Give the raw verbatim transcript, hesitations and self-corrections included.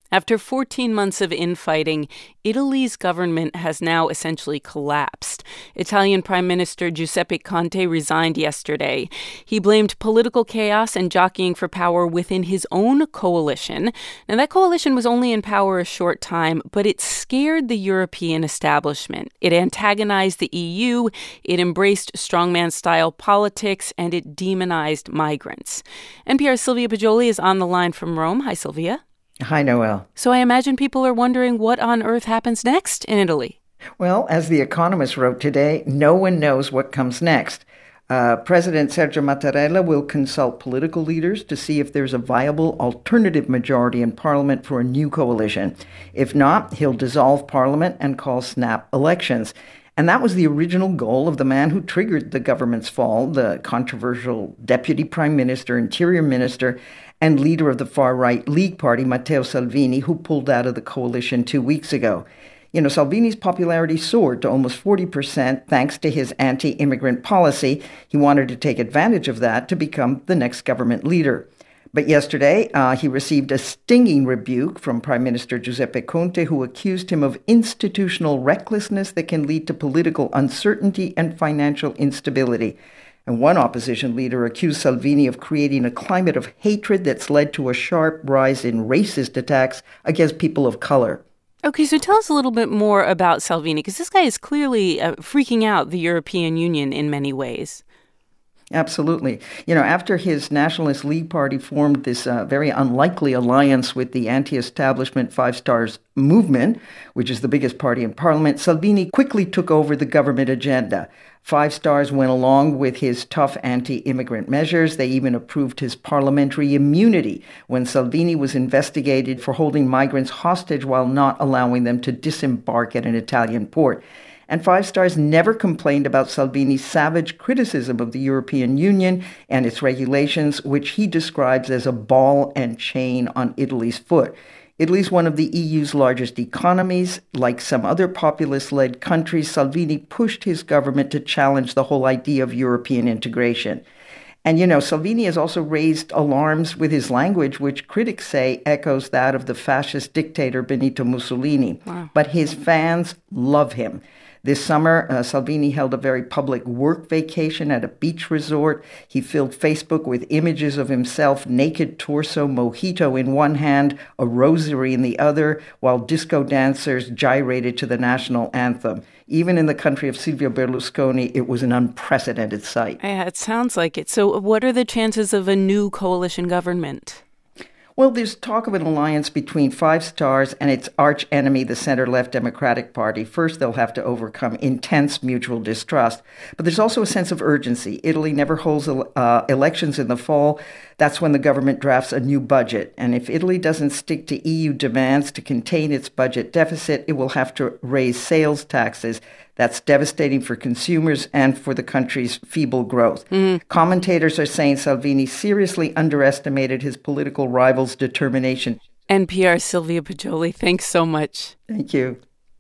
After fourteen months of infighting, Italy's government has now essentially collapsed. Italian Prime Minister Giuseppe Conte resigned yesterday. He blamed political chaos and jockeying for power within his own coalition. Now, that coalition was only in power a short time, but it scared the European establishment. It antagonized the E U, it embraced strongman-style politics, and it demonized migrants. N P R's Sylvia Poggioli is on the line from Rome. Hi, Sylvia. Hi, Noelle. So I imagine people are wondering what on earth happens next in Italy. Well, as The Economist wrote today, no one knows what comes next. Uh, President Sergio Mattarella will consult political leaders to see if there's a viable alternative majority in parliament for a new coalition. If not, he'll dissolve parliament and call snap elections. And that was the original goal of the man who triggered the government's fall, the controversial deputy prime minister, interior minister, and leader of the far-right League Party, Matteo Salvini, who pulled out of the coalition two weeks ago. You know, Salvini's popularity soared to almost forty percent thanks to his anti-immigrant policy. He wanted to take advantage of that to become the next government leader. But yesterday, uh, he received a stinging rebuke from Prime Minister Giuseppe Conte, who accused him of institutional recklessness that can lead to political uncertainty and financial instability. And one opposition leader accused Salvini of creating a climate of hatred that's led to a sharp rise in racist attacks against people of color. Okay, so tell us a little bit more about Salvini, because this guy is clearly uh, freaking out the European Union in many ways. Absolutely. You know, after his Nationalist League Party formed this uh, very unlikely alliance with the anti-establishment Five Stars movement, which is the biggest party in parliament, Salvini quickly took over the government agenda. Five Stars went along with his tough anti-immigrant measures. They even approved his parliamentary immunity when Salvini was investigated for holding migrants hostage while not allowing them to disembark at an Italian port. And Five Stars never complained about Salvini's savage criticism of the European Union and its regulations, which he describes as a ball and chain on Italy's foot. Italy's one of the E U's largest economies. Like some other populist-led countries, Salvini pushed his government to challenge the whole idea of European integration. And, you know, Salvini has also raised alarms with his language, which critics say echoes that of the fascist dictator Benito Mussolini. Wow. But his fans love him. This summer, uh, Salvini held a very public work vacation at a beach resort. He filled Facebook with images of himself, naked torso, mojito in one hand, a rosary in the other, while disco dancers gyrated to the national anthem. Even in the country of Silvio Berlusconi, it was an unprecedented sight. Yeah, it sounds like it. So what are the chances of a new coalition government? Well, there's talk of an alliance between Five Stars and its arch-enemy, the center-left Democratic Party. First, they'll have to overcome intense mutual distrust. But there's also a sense of urgency. Italy never holds uh, elections in the fall. That's when the government drafts a new budget. And if Italy doesn't stick to E U demands to contain its budget deficit, it will have to raise sales taxes. That's devastating for consumers and for the country's feeble growth. Mm. Commentators are saying Salvini seriously underestimated his political rival's determination. N P R's Sylvia Poggioli, thanks so much. Thank you.